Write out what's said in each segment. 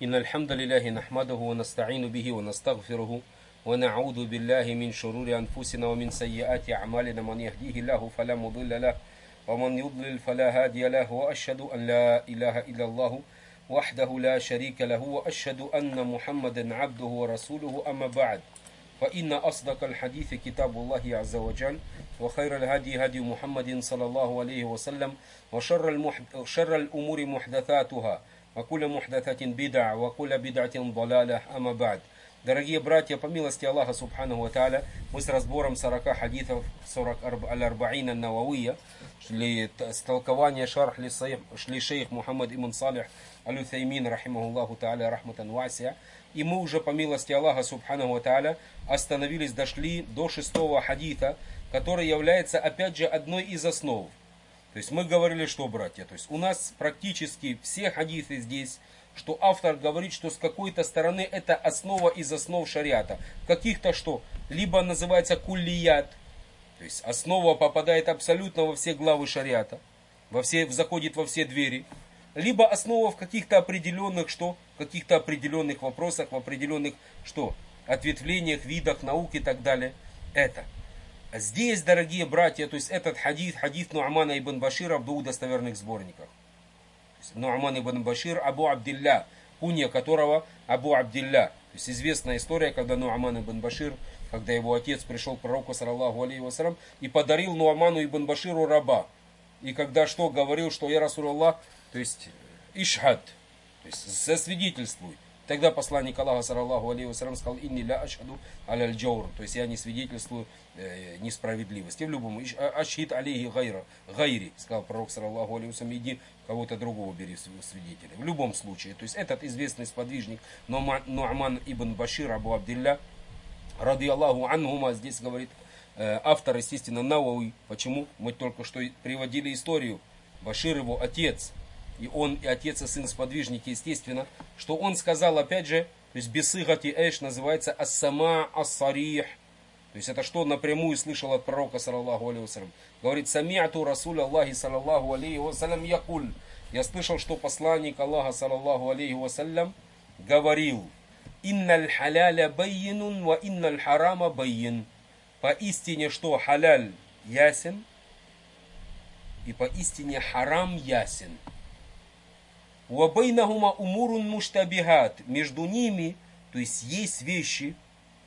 إن الحمد لله نحمده ونستعين به ونستغفره ونعوذ بالله من شرور أنفسنا ومن سيئات أعمالنا. من يهديه الله فلا مضل له ومن يضلل فلا هادي له، وأشهد أن لا إله إلا الله وحده لا شريك له، وأشهد أن محمدا عبده ورسوله. أما بعد، فإن أصدق الحديث كتاب الله عز وجل، وخير الهدي هدي محمد صلى الله عليه وسلم، وشر الأمور محدثاتها، وكل محدثة بدع, وكل بدعة ضلالة. Ама бад. Дорогие братья, по милости Аллаха Субханаху ва Тааля, мы с разбором 40 хадисов, 40 аль-арба'ин ан-Нававия, с толкования шарх ли шейх Мухаммад ибн Салих аль-Уthаймин, рахимахуллаху Тааля, рахматан васия. И мы уже, по милости Аллаха Субханаху ва Тааля, остановились, дошли до 6-го хадиса, который является, опять же, одной из основ. То есть мы говорили, что, братья, то есть у нас практически все хадисы здесь, что автор говорит, что с какой-то стороны это основа из основ шариата. Каких-то что? Либо называется куллият, то есть основа попадает абсолютно во все главы шариата, заходит во все двери. Либо основа в каких-то определенных что? Каких-то определенных вопросах, в определенных что? Ответвлениях, видах наук и так далее. Это. Здесь, дорогие братья, то есть этот хадис Ну'мана ибн Башира в двух достоверных сборниках. Ну'ман ибн Башир Абу Абдилля, кунья которого Абу Абдилля. То есть известная история, когда Ну'ман ибн Башир, когда его отец пришел к пророку, саллаллаху алейхи вассалям, и подарил Ну'ману ибн Баширу раба. И когда что говорил, что я Расулаллах, то есть ишхад, то есть засвидетельствуй. Тогда посланник Аллаха, саллаллаху алейхи вассалям, сказал: «Инни ля ашхаду аляль джаур», то есть я не свидетельствую несправедливости. В любом ашхид алейхи гайри, сказал пророк, саллаллаху алейхи вассалям, иди кого-то другого бери свидетеля. В любом случае, то есть этот известный сподвижник Ну'ман ибн Башир Абу Абдилля, ради Аллаху анхума, здесь говорит автор, естественно, Навави. Почему? Мы только что приводили историю. Башир его отец. И он, и отец, и сын сподвижники, естественно, что он сказал, опять же, то есть бисыгати эш называется ас-сама ас-сарих. То есть это что напрямую слышал от пророка, саллаллаху алейхи вассалям. Говорит: сами'ату Расуль Аллахи, саллаллаху алейхи вассалям, якуль. Я слышал, что посланник Аллаха, саллаллаху алейхи вассалям, говорил: инналь халяля баййинун, ва инналь харама баййин. Поистине, что халяль ясен, и поистине харам ясен. Уабайнахума умурун муштабихат. Между ними, то есть есть вещи,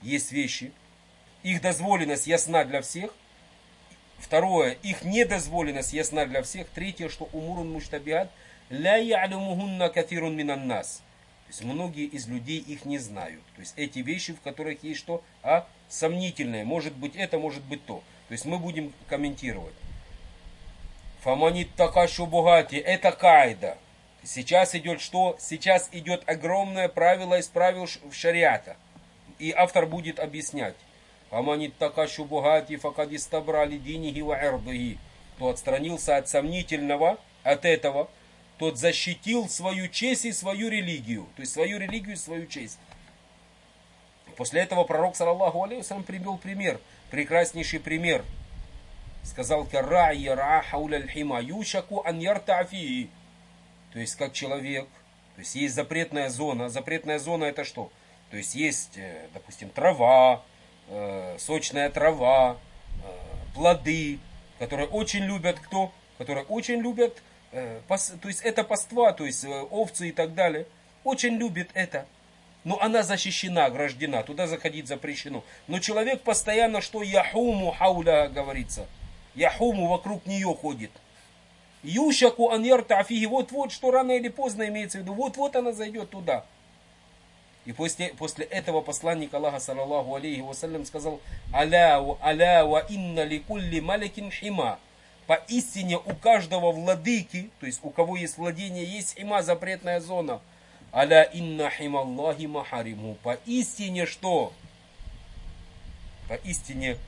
их дозволенность ясна для всех. Второе, их недозволенность ясна для всех. Третье, что умурун муштабихат ля я'лямухунна кафирун минан нас. То есть многие из людей их не знают. То есть эти вещи, в которых есть что? Сомнительное. Может быть это, может быть то. То есть мы будем комментировать. Фаманит такашу бугати. Это кайда. Сейчас идет что? Сейчас идет огромное правило из правил в шариата. И автор будет объяснять. Аманит такашу бугати факадистабрали динихи ва ирдихи. Кто отстранился от сомнительного, от этого, тот защитил свою честь и свою религию. То есть свою религию и свою честь. После этого пророк, саллаллаху алейхи вассалям, привел пример. Прекраснейший пример. Сказал: карра'i яр'a хауля аль-хима юшаку ан ярта'фии. То есть как человек, то есть есть запретная зона. Запретная зона это что? То есть есть, допустим, трава, сочная трава, плоды, которые очень любят кто? Которые очень любят, то есть это паства, то есть овцы и так далее. Очень любит это. Но она защищена, ограждена, туда заходить запрещено. Но человек постоянно что? Яхуму хауля, говорится. Яхуму вокруг нее ходит. Юшаку ан ярта'фиhi. Вот-вот, что рано или поздно имеется в виду. Вот-вот она зайдет туда. И после этого посланник Аллаха, саллаллаху алейхи вассалям, сказал: аля ва инна ликулли маликин хима. Поистине у каждого владыки, то есть у кого есть владение, есть хима, запретная зона. Аля инна хималлахи махариму. Поистине что? Поистине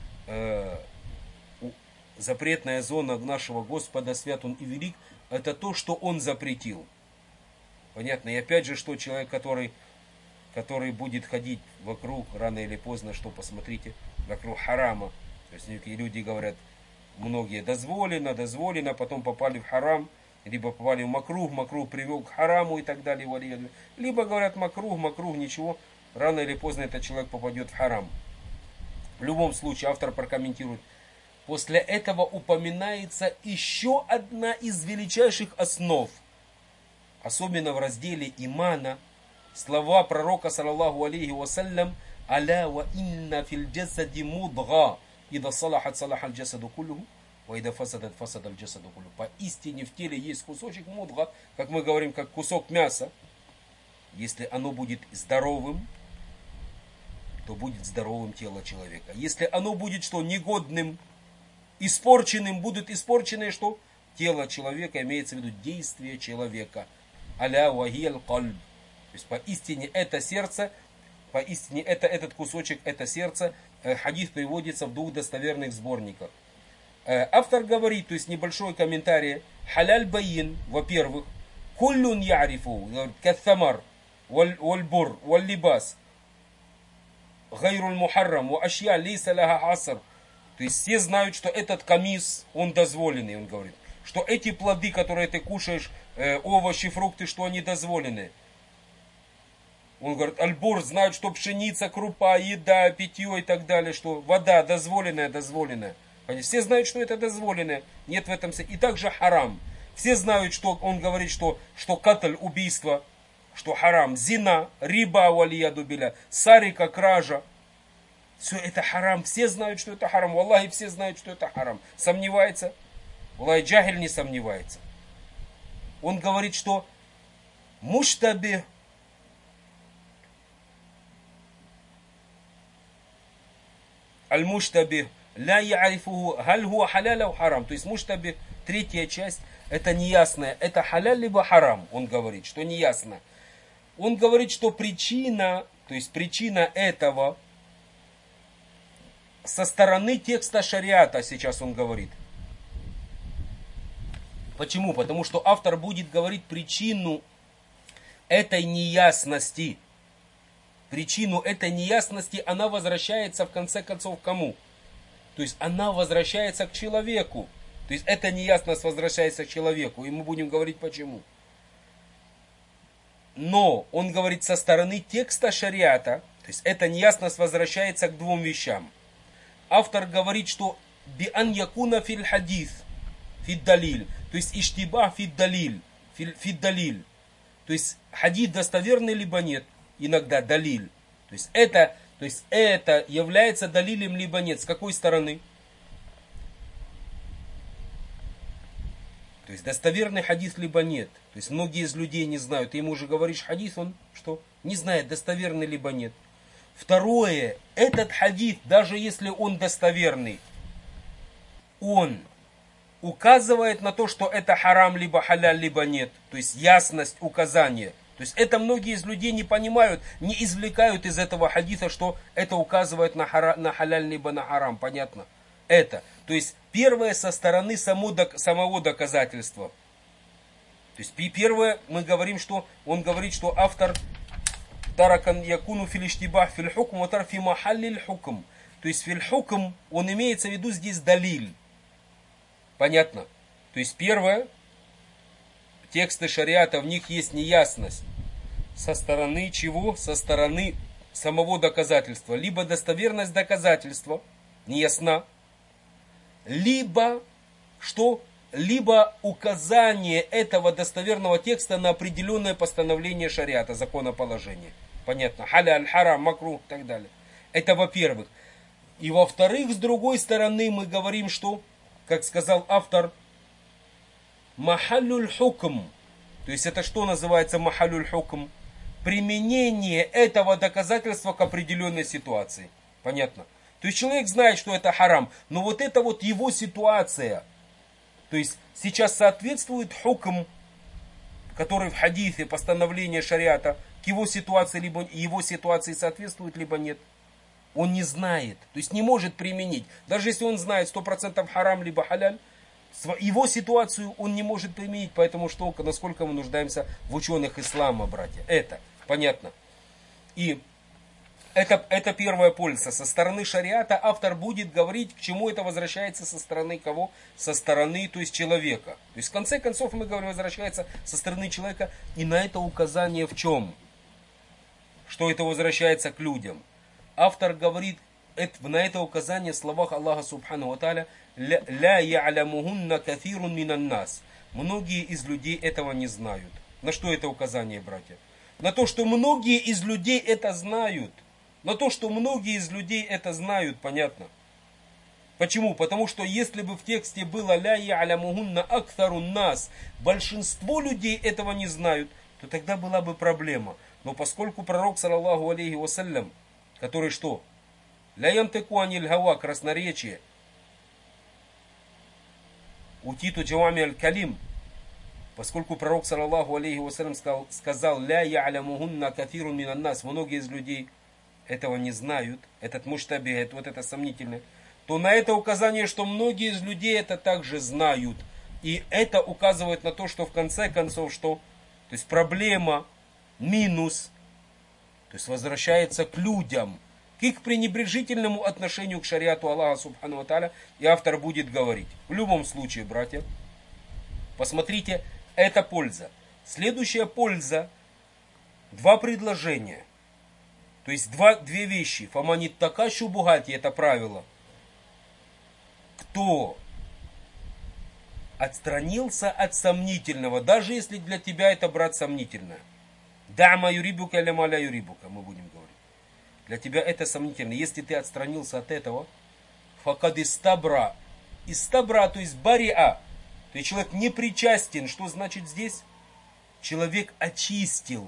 запретная зона нашего Господа, свят Он и велик, это то, что Он запретил. Понятно? И опять же, что человек, который будет ходить вокруг, рано или поздно, что посмотрите, вокруг харама. То есть люди говорят, многие дозволено, потом попали в харам. либо попали в макрух, макрух привел к хараму и так далее, либо говорят макрух, ничего, рано или поздно этот человек попадет в харам. В любом случае, автор прокомментирует. После этого упоминается еще одна из величайших основ, особенно в разделе имана, слова пророка, саллаллаху алейхи вассалям: «Аля ва инна фил джасади мудга, ида салахат салахаль джасаду куллуху, ва ида фасадат фасадаль джасаду куллуху». Поистине в теле есть кусочек мудга, как мы говорим, как кусок мяса. Если оно будет здоровым, то будет здоровым тело человека. Если оно будет что? Негодным, испорченным, будут испорчены что? Тело человека, имеется в виду действие человека. Аля вахияль кальб. То есть поистине это сердце, поистине этот кусочек, это сердце. Хадис приводится в двух достоверных сборниках. Автор говорит, то есть небольшой комментарий: халяль байин, во-первых, куллюн ярифу, кассамар, вальбур, валлибас, гайруль мухаррам, ва ашья лейса лаха аср. То есть все знают, что этот камис, он дозволенный, он говорит. Что эти плоды, которые ты кушаешь, овощи, фрукты, что они дозволены. Он говорит, альбур, знают, что пшеница, крупа, еда, питье и так далее, что вода дозволенная. Все знают, что это дозволенное. Нет в этом... И также харам. Все знают, что он говорит, что катль, убийство, что харам, зина, риба, валияду биля, сарика, кража. Все это харам. Все знают, что это харам. Валлахи, все знают, что это харам. Сомневается? Валлахи, джахиль не сомневается. Он говорит, что муштабих, аль-муштабих, ля я'рифуху, халь хуа халяля у харам. То есть муштабих, третья часть, это неясное. Это халяль либо харам, он говорит, что неясно. Он говорит, что причина, то есть причина этого со стороны текста шариата, сейчас он говорит. Почему? Потому что автор будет говорить причину этой неясности. Причину этой неясности, она возвращается в конце концов к кому? То есть она возвращается к человеку. То есть эта неясность возвращается к человеку. И мы будем говорить почему. Но он говорит со стороны текста шариата, то есть эта неясность возвращается к двум вещам. Автор говорит, что биан якуна фил хадис фид далиль, то есть иштибах фид далиль, фид-далиль. То есть хадис достоверный либо нет, иногда далиль. То есть это является далилем либо нет. С какой стороны? То есть достоверный хадис либо нет. То есть многие из людей не знают. Ты ему уже говоришь хадис, он что? Не знает, достоверный либо нет. Второе, этот хадис, даже если он достоверный, он указывает на то, что это харам, либо халяль, либо нет. То есть ясность указания. То есть это многие из людей не понимают, не извлекают из этого хадиса, что это указывает на халяль, либо на харам. Понятно? Это. То есть первое со стороны самого доказательства. То есть первое мы говорим, что он говорит, что автор таракан якуну филиштибах фил хукм ватар фи махаллиль хукм. То есть фил хукм, он имеется в виду здесь далиль. Понятно? То есть первое, тексты шариата, в них есть неясность. Со стороны чего? Со стороны самого доказательства. Либо достоверность доказательства неясна, либо что? Либо указание этого достоверного текста на определенное постановление шариата, законоположения. Понятно? Халяль, харам, макрух и так далее. Это во-первых. И во-вторых, с другой стороны, мы говорим, что, как сказал автор, махаллюль хукм. То есть это что называется махаллюль хукм? Применение этого доказательства к определенной ситуации. Понятно? То есть человек знает, что это харам, но вот это вот его ситуация, то есть сейчас соответствует хукм, который в хадисе, постановление шариата, к его ситуации, либо его ситуации соответствует, либо нет. Он не знает, то есть не может применить. Даже если он знает 100% харам, либо халяль, его ситуацию он не может применить, поэтому что, насколько мы нуждаемся в ученых ислама, братья. Это понятно. И Это первая польза. Со стороны шариата автор будет говорить, к чему это возвращается со стороны кого? Со стороны, то есть человека. То есть в конце концов мы говорим, возвращается со стороны человека. И на это указание в чем? Что это возвращается к людям. Автор говорит на это указание в словах Аллаха Субхану Ва Тааля: «Ля я'лямухунна кафирун минан нас». Многие из людей этого не знают. На что это указание, братья? На то, что многие из людей это знают. На то, что многие из людей это знают, понятно. Почему? Потому что если бы в тексте было «Ля я'лямухунна актарун нас», большинство людей этого не знают, то тогда была бы проблема. Но поскольку пророк, саллаллаху алейхи вассалям, который что? «Ля янтыку аниль гава», красноречие, «Утиту джавами аль-калим», поскольку пророк, саллаллаху алейхи вассалям, сказал «Ля я'лямухунна кафирун минан нас», многие из людей этого не знают, этот муштабих, вот это сомнительное, то на это указание, что многие из людей это также знают. И это указывает на то, что в конце концов, что? То есть проблема, минус, то есть возвращается к людям, к их пренебрежительному отношению к шариату Аллаха Субхану Ва Тааля, и автор будет говорить. В любом случае, братья, посмотрите, это польза. Следующая польза, два предложения. То есть две вещи. Фаманит така шубугати, это правило. Кто отстранился от сомнительного, даже если для тебя это, брат, сомнительное. Дама юрибука или маля юрибука, мы будем говорить. Для тебя это сомнительно. Если ты отстранился от этого, факад истабра. Истабра, то есть бариа. То есть человек не причастен. Что значит здесь? Человек очистил.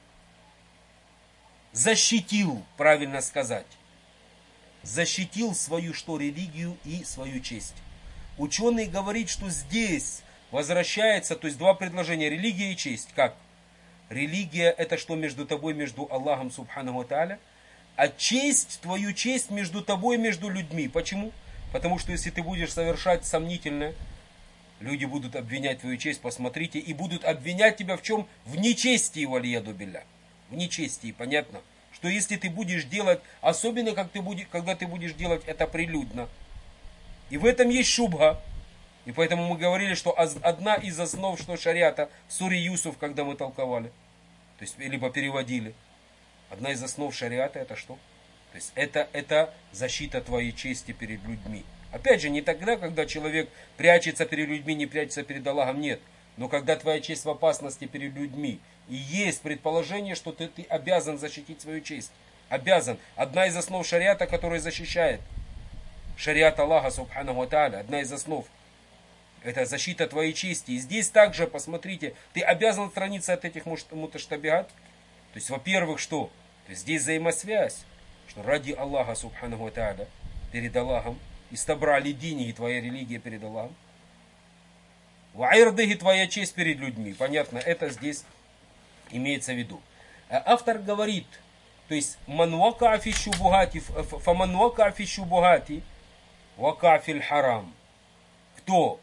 Защитил, правильно сказать. Защитил свою что? Религию и свою честь. Ученый говорит, что здесь возвращается, то есть два предложения, религия и честь. Как? Религия это что между тобой, между Аллахом Субхану Ва Тааля, а честь, твою честь между тобой и между людьми. Почему? Потому что если ты будешь совершать сомнительное, люди будут обвинять твою честь, посмотрите, и будут обвинять тебя в чем? В нечестии, валияду билля. В нечестии, понятно? Что если ты будешь делать, особенно когда ты будешь делать это прилюдно, и в этом есть шубха. И поэтому мы говорили, что одна из основ, что шариата, в суре Юсуф, когда мы толковали, то есть, либо переводили, одна из основ шариата это что? То есть это защита твоей чести перед людьми. Опять же, не тогда, когда человек прячется перед людьми, не прячется перед Аллахом, нет. Но когда твоя честь в опасности перед людьми, и есть предположение, что ты обязан защитить свою честь. Обязан. Одна из основ шариата, которая защищает. Шариат Аллаха Субхану Ва Тааля. Одна из основ. Это защита твоей чести. И здесь также, посмотрите, ты обязан отстраниться от этих муташтабихат. То есть, во-первых, что? То есть, здесь взаимосвязь. Что ради Аллаха Субхану Ва Тааля, перед Аллахом, истабрали дини, и твоя религия перед Аллахом. Ваирдыги, твоя честь перед людьми. Понятно, это здесь имеется в виду. Автор говорит, то есть манвака фи шубухати, фаманвака фи шубухати, вака фил харам. Кто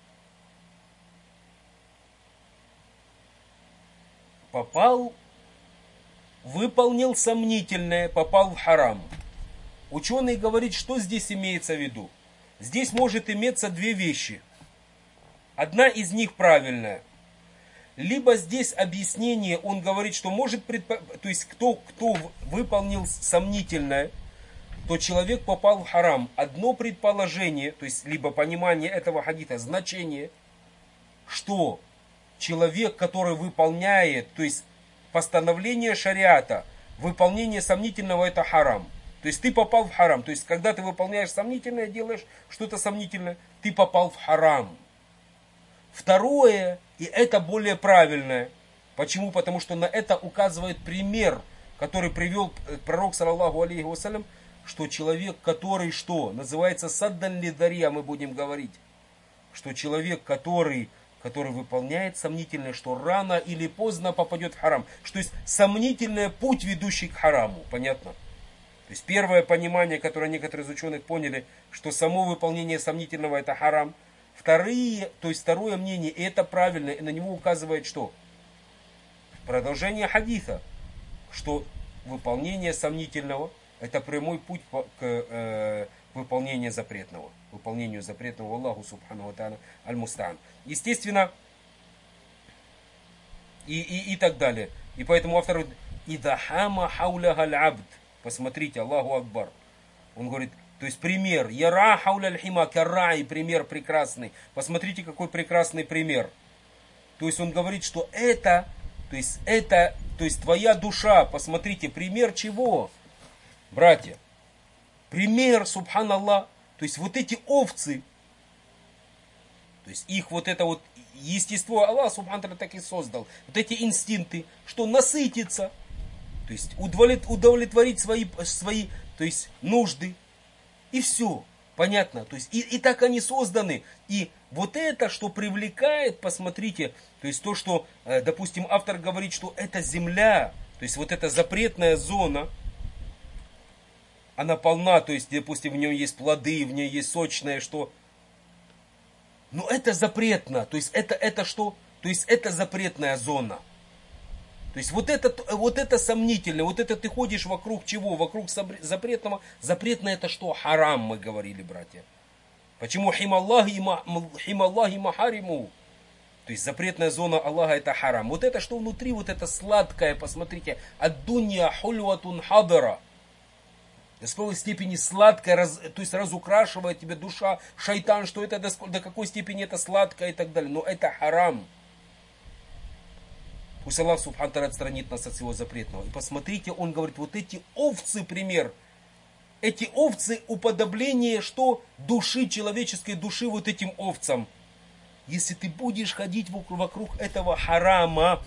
выполнил сомнительное, попал в харам. Ученый говорит, что здесь имеется в виду. Здесь может иметься две вещи. Одна из них правильная. Либо здесь объяснение, он говорит, что может, то есть кто выполнил сомнительное, то человек попал в харам. Одно предположение, то есть либо понимание этого хадита, значение, что человек, который выполняет, то есть постановление шариата, выполнение сомнительного это харам. То есть ты попал в харам. То есть когда ты выполняешь сомнительное, делаешь что-то сомнительное, ты попал в харам. Второе, и это более правильное. Почему? Потому что на это указывает пример, который привел пророк, саллаллаху алейхи вассалям, что человек, который что? Называется саддан лидария, мы будем говорить. Что человек, который выполняет сомнительное, что рано или поздно попадет в харам. Что есть сомнительный путь, ведущий к хараму. Понятно? То есть первое понимание, которое некоторые из ученых поняли, что само выполнение сомнительного это харам. Второе мнение, и это правильно, и на него указывает что? Продолжение хадиса, что выполнение сомнительного, это прямой путь к выполнению запретного. Выполнению запретного Аллаху субхану ва тааля аль-мустаан. Естественно, и так далее. И поэтому автор говорит, «Идахама хауляха аль-абд». Посмотрите, Аллаху Акбар. Он говорит, то есть пример. «Яра хауля аль-хима карраи», пример прекрасный. Посмотрите, какой прекрасный пример. То есть он говорит, что это, то есть твоя душа. Посмотрите, пример чего? Братья, пример, субханаллах, то есть вот эти овцы, то есть их вот это вот естество Аллах субханаллах так и создал. Вот эти инстинкты, что насытиться, то есть удовлетворить свои то есть нужды. И все. Понятно. То есть и так они созданы. И вот это, что привлекает, посмотрите, то есть то, что, допустим, автор говорит, что это земля, то есть вот эта запретная зона, она полна, то есть, допустим, в нем есть плоды, в ней есть сочное, что... Но это запретно, то есть это что? То есть это запретная зона. То есть вот это сомнительно, вот это ты ходишь вокруг чего? Вокруг запретного. Запретное это что? Харам, мы говорили, братья. Почему хималлахи махариму? То есть запретная зона Аллаха это харам. Вот это что внутри, вот это сладкое, посмотрите. Ад-дунья хульватун хадара. До какой степени сладкое, то есть разукрашивает тебе душа, шайтан, что это до какой степени это сладкое и так далее. Но это харам. Пусть Аллах субхану тааля отстранит нас от всего запретного. И посмотрите, он говорит, вот эти овцы, пример. Эти овцы уподобление, что души, человеческой души вот этим овцам. Если ты будешь ходить вокруг этого харама,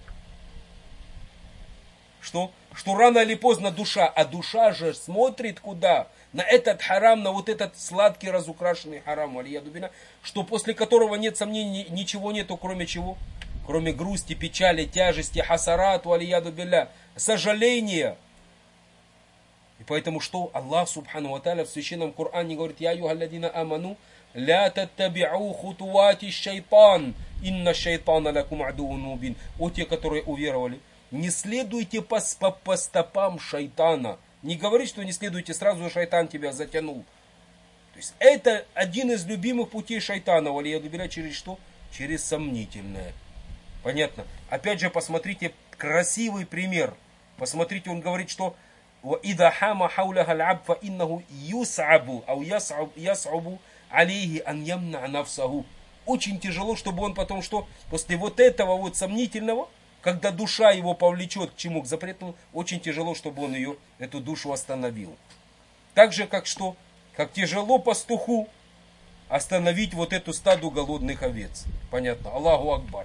что рано или поздно душа, а душа же смотрит куда? На этот харам, на вот этот сладкий разукрашенный харам, что после которого нет сомнений, ничего нету, кроме чего? Кроме грусти, печали, тяжести, хасарату, алияду билля, сожаления. И поэтому что? Аллах субхану ва тааля в священном Коране говорит, «Я юхалладина аману, ля таттаби'у хутуати шайтан, инна шайтана лакум адуун мубин». О те, которые уверовали, не следуйте по стопам шайтана. Не говори, что не следуйте, сразу шайтан тебя затянул. То есть это один из любимых путей шайтана, алияду билля, через что? Через сомнительное. Понятно. Опять же, посмотрите, красивый пример. Посмотрите, он говорит, что «Идахама хауляха аль-абд фа иннаху юс'абу, ау яс'абу алейхи ан ямна нафсаху». Очень тяжело, чтобы он потом что? После вот этого вот сомнительного, когда душа его повлечет к чему? К запретному, очень тяжело, чтобы он эту душу остановил. Так же, как что? Как тяжело пастуху остановить вот эту стаду голодных овец. Понятно. Аллаху Акбар.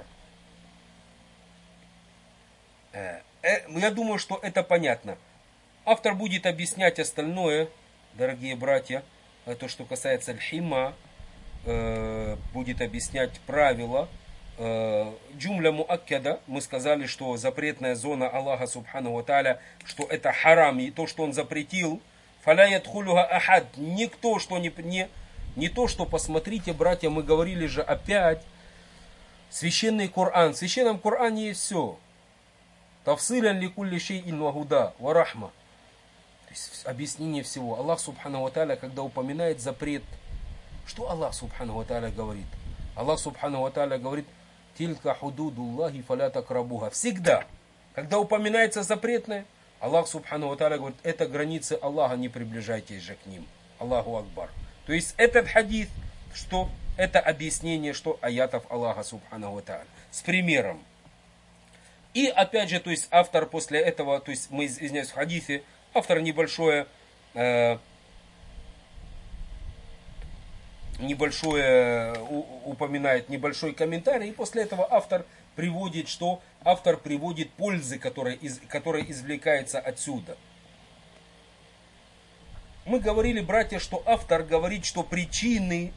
Я думаю, что это понятно. Автор будет объяснять остальное, дорогие братья, то, что касается аль-хима, будет объяснять правила. Джумля муаккада, мы сказали, что запретная зона Аллаха субхану ва тааля, что это харам, и то, что он запретил, фаля ядхулюха ахад, никто, что не то, что, посмотрите, братья, мы говорили же опять, священный Коран, в священном Коране есть все. Тафсилян ли кулли шейин ва гуда ва рахма. То есть объяснение всего. Аллах субхану ва тааля, когда упоминает запрет, что Аллах субхану ва тааля говорит? Аллах субхану ва тааля говорит, тилька худудуллахи фаля такрабуха. Всегда, когда упоминается запретное, Аллах субхану ва тааля говорит, это границы Аллаха, не приближайтесь же к ним. Аллаху Акбар. То есть этот хадис, что это объяснение, что аятов Аллаха субхану ва тааля. С примером. И опять же, то есть автор после этого, то есть мы, извиняюсь, в хадисе, автор упоминает небольшой комментарий, и после этого автор приводит, что автор приводит пользы, которые извлекается отсюда. Мы говорили, братья, что автор говорит, что причины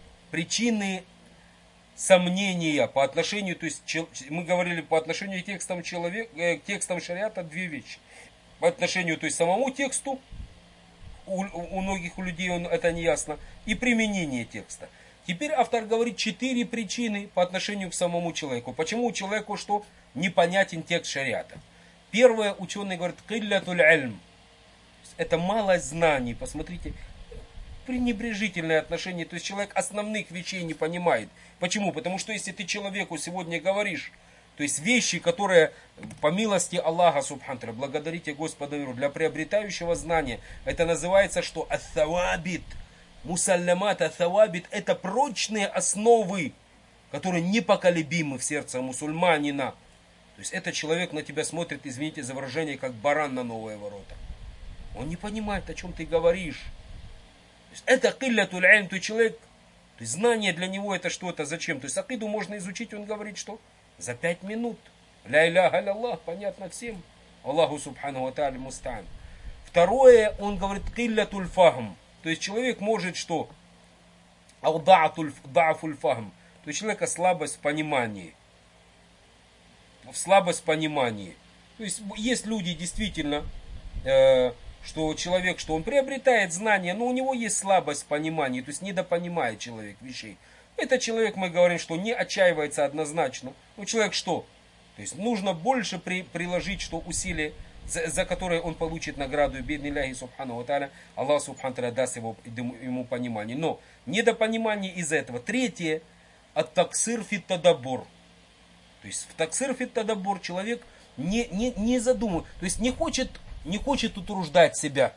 сомнения по отношению, то есть мы говорили по отношению к текстам текстам шариата две вещи. По отношению, то есть самому тексту, у многих людей это не ясно, и применение текста. Теперь автор говорит 4 причины по отношению к самому человеку. Почему человеку что непонятен текст шариата. Первое, ученые говорят, киллятуль ильм. Это малость знаний. Посмотрите, пренебрежительное отношение. То есть человек основных вещей не понимает. Почему? Потому что если ты человеку сегодня говоришь, то есть вещи, которые по милости Аллаха, субханаталя, благодарите Господа миру, для приобретающего знания, это называется что? Ат-тавабит. Мусаллямат, ат-тавабит, это прочные основы, которые непоколебимы в сердце мусульманина. То есть этот человек на тебя смотрит, извините за выражение, как баран на новые ворота. Он не понимает, о чем ты говоришь. То есть это киллятуль ильм, то есть человек, то есть знание для него это что-то, зачем? То есть акиду можно изучить, он говорит, что за 5 минут. Ля иляха илlallah, понятно всем. Аллаху субхану ва тааля мустаан. Второе, он говорит киллятуль фахм. То есть человек может что? Да'афуль фахм. То есть человека слабость в понимании. Слабость в понимании. То есть есть люди действительно, что человек, что он приобретает знания, но у него есть слабость в понимании, то есть недопонимает человек вещей. Этот человек, мы говорим, что не отчаивается однозначно. Ну, человек что? То есть нужно больше приложить, что усилия, за которые он получит награду, бедниляхи субхану ва тааля, Аллах субхану ва тааля даст ему понимание. Но недопонимание из этого. Третье, ат-таксир фит тадаббур. То есть в таксир фит тадаббур человек не задумывает, то есть не хочет утруждать себя,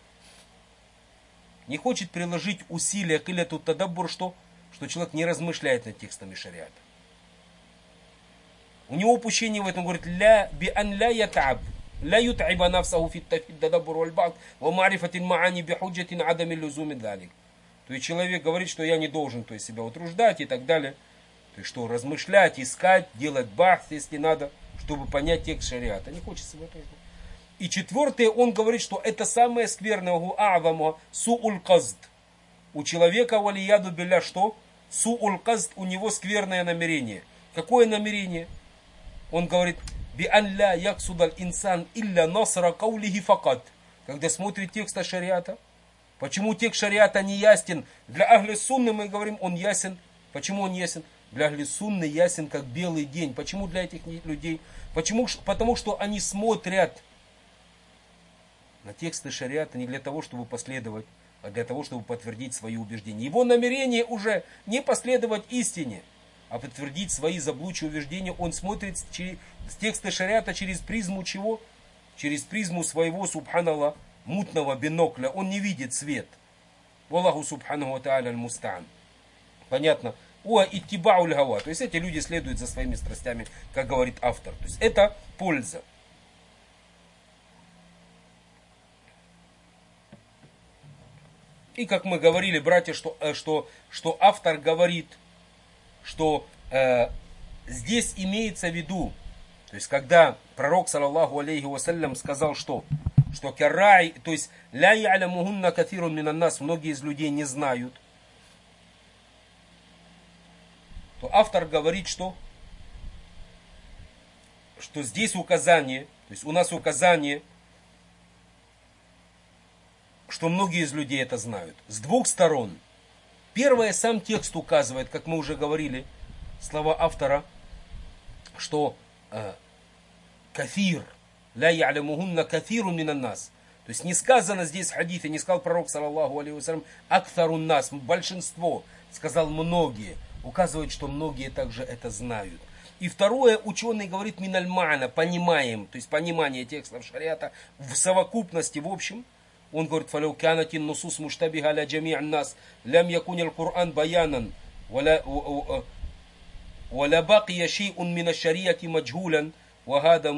не хочет приложить усилия к иляту тадаббур, что человек не размышляет над текстами шариата. У него упущение в этом, говорит, ля биан ля ятаб, ля ютаиба нафсаху фит тадаббур валь ба'д, ва ма'рифатин ма'ани би худжатин адами лузуми далик. То есть человек говорит, что я не должен, то есть себя утруждать и так далее. То есть что, размышлять, искать, делать бахс, если надо, чтобы понять текст шариата. Не хочется в это. И четвертое, он говорит, что это самое скверное, су'уль казд. У человека, валияду билля, что? Су'уль казд, у него скверное намерение. Какое намерение? Он говорит, би'ан ля яксудаль инсан илля насра каулихи факат. Когда смотрит текст шариата. Почему текст шариата не ясен? Для ахли сунны мы говорим, он ясен. Почему он ясен? Для ахли сунны ясен как белый день. Почему для этих людей? Потому что они смотрят на тексты шариата не для того, чтобы последовать, а для того, чтобы подтвердить свои убеждения. Его намерение уже не последовать истине, а подтвердить свои заблудшие убеждения. Он смотрит с текста шариата через призму чего? Через призму своего, субханаллах, мутного бинокля. Он не видит свет. Валлаху субхану ва тааля аль-мустаан. Понятно? Иттибауль гава. То есть эти люди следуют за своими страстями, как говорит автор. То есть это польза. И как мы говорили, братья, что автор говорит, что здесь имеется в виду, то есть когда пророк, саллаллаху алейхи вассалям, сказал, что карай, то есть ля я'лямухунна кафирун минан нас, многие из людей не знают, то автор говорит, что здесь указание, то есть у нас указание, что многие из людей это знают. С двух сторон. Первое, сам текст указывает, как мы уже говорили, слова автора, что кафир, ля я'лямухунна кафирун минан нас. То есть не сказано здесь в хадите, не сказал пророк, саллаллаху алейхи вассалям, актарун нас, большинство, сказал многие. Указывает, что многие также это знают. И второе, ученый говорит миналь ма'на, понимаем, то есть понимание текстов шариата в совокупности, в общем. Он говорит, фаляу кянатин нусус муштабиха ля джами'ан нас, лям якунил Кур'ан баянан, валя бакия шей'ун мина шарияти маджхулян, вагада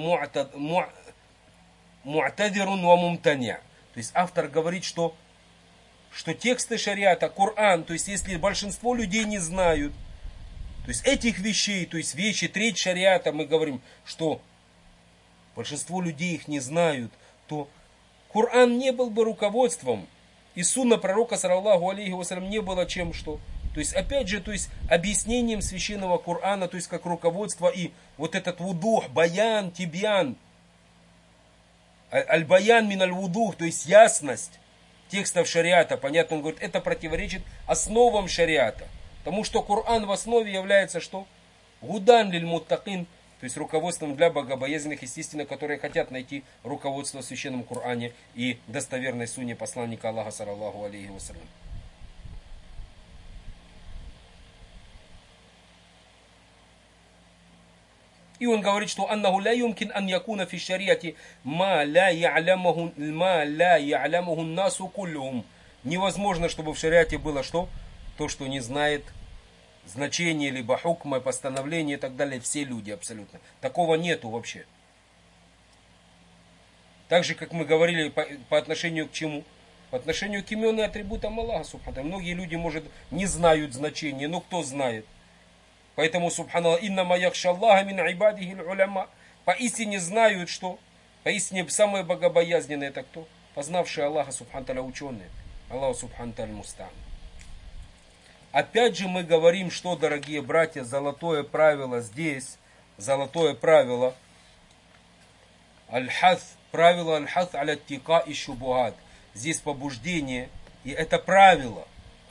му'тадирун ва мумтаня. То есть автор говорит, что тексты шариата, Коран, то есть если большинство людей не знают, то есть этих вещей, то есть вещи, треть шариата, мы говорим, что большинство людей их не знают, то Коран не был бы руководством, и сунна пророка, саллаллаху алейхи вассалям, не было чем что. То есть опять же, то есть объяснением священного Корана, то есть как руководство, и вот этот вудух, баян, тибьян, аль-баян мин аль-вудух, то есть ясность текстов шариата, понятно, он говорит, это противоречит основам шариата. Потому что Коран в основе является что? Гудан лиль муттакин, То есть руководством для богобоязненных, естественно, которые хотят найти руководство в Священном Коране и достоверной сунне посланника Аллаха, саллаллаху алейхи вассалям. И он говорит, что «Аннаху ля юмкин ан якуна фи шариати ма ля я'лямуху насу куллюхум». Невозможно, чтобы в шариате было что? То, что не знает значение, либо хукма, постановление и так далее, все люди абсолютно. Такого нету вообще. Так же, как мы говорили по отношению к чему? По отношению к имен и атрибутам Аллаха, субхана. Многие люди, может, не знают значения, но кто знает? Поэтому, субханаллах, иннама яхшаллаха мин ибадихи уляма. Поистине знают, что? Поистине самые богобоязненные это кто? Познавшие Аллаха, субханаллах, ученые. Аллаху субханаллах мустан. Опять же мы говорим, что, дорогие братья, золотое правило здесь, золотое правило, аль-хас, правило аль-хас аля тика и шубугат. Здесь побуждение, и это правило.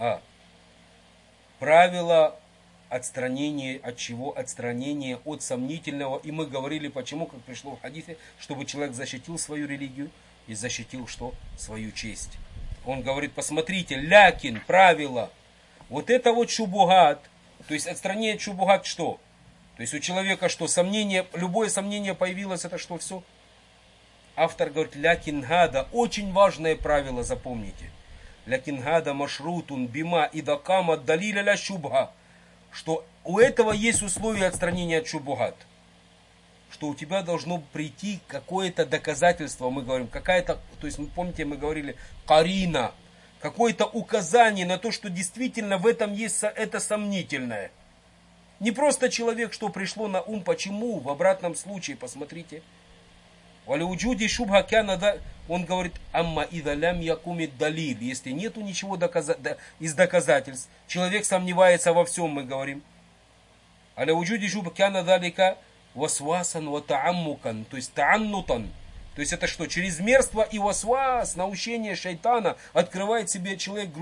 Правило отстранение от чего? Отстранение от сомнительного. И мы говорили, почему, как пришло в хадисе, чтобы человек защитил свою религию и защитил что? Свою честь. Он говорит, посмотрите, лякин, правило. Вот это вот шубугат. То есть отстранение от шубугат что? То есть у человека что? Сомнение, любое сомнение появилось, это что все? Автор говорит, лякин гада. Очень важное правило, запомните. Лякин гада машрутун бима идакама далиля ля шубха. Что у этого есть условие отстранения от шубугат. Что у тебя должно прийти какое-то доказательство, мы говорим, какая-то, то есть, помните, мы говорили, карина, какое-то указание на то, что действительно в этом есть это сомнительное. Не просто человек, что пришло на ум, почему, в обратном случае, посмотрите. Валиуджуди шубха кяна, он говорит, амма идалям якумит далиль, если нету ничего из доказательств, человек сомневается во всем, мы говорим. Алиуджуди шубха кяна далика васвасан ва тааммукан, то есть тааннутан. То есть это что? Чрезмерство и васвас, научение шайтана открывает себе человек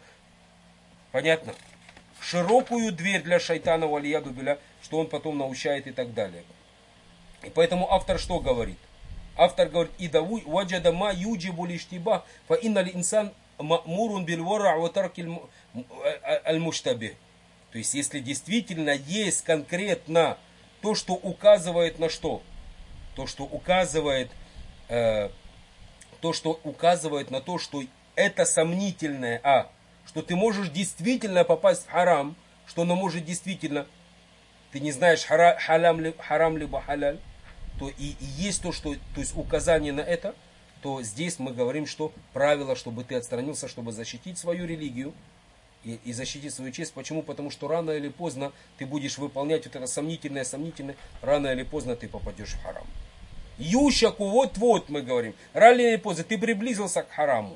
понятно? Широкую дверь для шайтана, валияду биля, что он потом научает и так далее. И поэтому автор что говорит? Автор говорит, идавуй ваджада ма юджибу лиштиба, фа инна ли инсан мамурун бил вара ва тарки аль-муштабих. То есть, если действительно есть конкретно то, что указывает на что? То, что указывает на то, что это сомнительное, что ты можешь действительно попасть в харам, что оно может действительно, ты не знаешь, харам либо халяль, то и есть то, что, то есть указание на это, то здесь мы говорим, что правило, чтобы ты отстранился, чтобы защитить свою религию и защитить свою честь. Почему? Потому что рано или поздно ты будешь выполнять вот это сомнительное, рано или поздно ты попадешь в харам. Юшаку, вот мы говорим, рано или поздно ты приблизился к хараму.